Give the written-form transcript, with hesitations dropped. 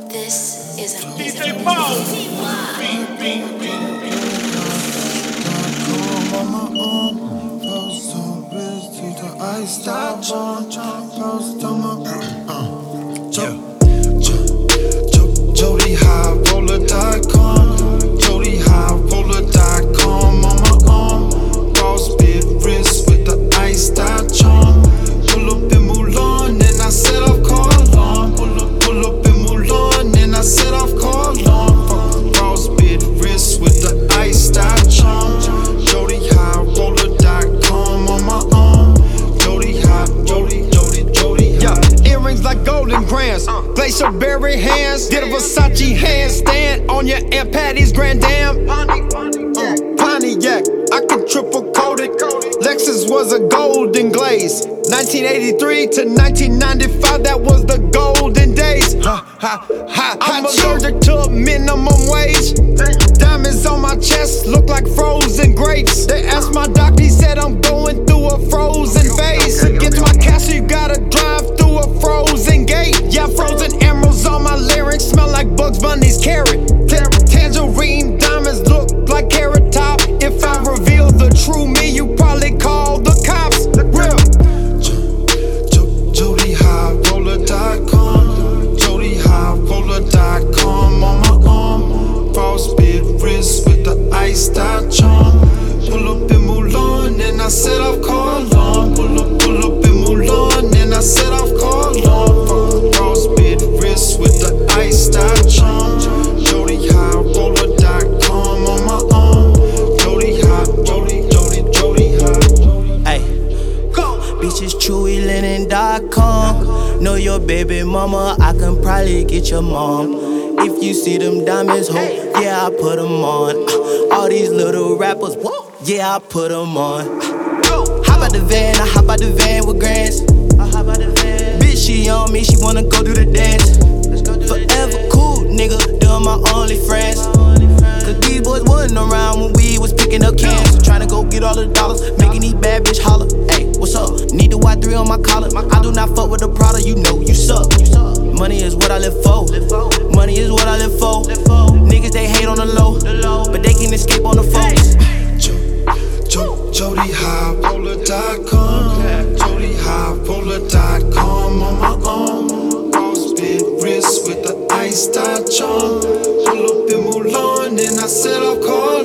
This is a DJ Paul. Jody High Roller.com, Jody High Roller.com on my arm. Boss big wrist with the iced out charm. Pull up in Mulan and I set off car alarm. Pull up in Mulan and I set off car alarm. Boss big wrist with the iced out charm. Jody High Roller.com on my arm. Jody High, Jody High. Earrings like golden grams, glacier berry hands, did a Versace handstand on your Aunt Patty's Grand Dam. Pontiac, I could triple coat it. Lexus was a golden glaze. 1983 to 1995, that was the golden days. I'm allergic to minimum wage. Diamonds on my chest look like frozen grapes. They asked my doctor, he said I'm going through a frozen phase. To get to my castle, you gotta drive through a frozen gate. Yeah, frozen emeralds on my larynx, smell like Bugs Bunny's carrot. Tangerine diamonds look like Carrot Top. If I reveal the true me, you probably call the cops. Real. Jody High Roller.com, Jody High Roller.com on my arm. Frostbit wrist with the iced out charm. Pull up in Mulan and I set off car alarm. Pull up in Mulan and I set off car alarm. Frostbit wrist with the iced out charm. Jody High Roller.com on my arm. Jody High, Jody High. Ay, bitches chewyLinen.com. Know your baby mama, I can probably get your mom. If you see them diamonds, ho, yeah, I put them on. All these little rappers, whoa, yeah, I put them on. Hop out the van, I hop out the van with grands. Bitch, she on me, she wanna go do the dance. Forever cool, nigga, doing my only friends. Cause these boys wasn't around when we was picking up cans. Tryna go get all the dollars, making these bad bitch holler. Hey, what's up? Need the Y3 on my collar. I do not fuck with the Prada, you know you suck. Money is what I live for. Money is what I live for. Niggas they hate on the low, but they can escape on the phone. Jody High Roller.com, Jody High Roller.com on my arm. Frostbit wrist with the iced out charm. Pull up in Mulan and I set off car